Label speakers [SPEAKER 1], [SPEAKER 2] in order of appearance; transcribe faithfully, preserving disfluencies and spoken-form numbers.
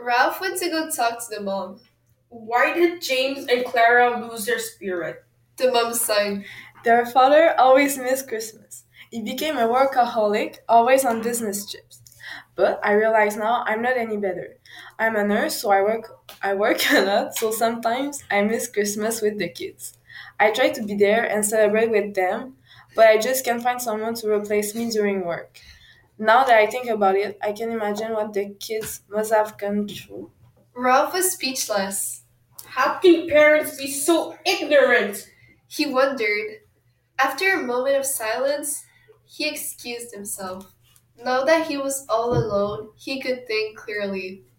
[SPEAKER 1] Ralph went to go talk to the mom.
[SPEAKER 2] Why did James and Clara lose their spirit?
[SPEAKER 1] The mom sighed.
[SPEAKER 3] Their father always missed Christmas. He became a workaholic, always on business trips. But I realize now I'm not any better. I'm a nurse, so I work I work a lot, so sometimes I miss Christmas with the kids. I try to be there and celebrate with them, but I just can't find someone to replace me during work. Now that I think about it, I can imagine what the kids must have gone through.
[SPEAKER 1] Ralph was speechless.
[SPEAKER 2] How can parents be so ignorant?
[SPEAKER 1] He wondered. After a moment of silence, he excused himself. Now that he was all alone, he could think clearly.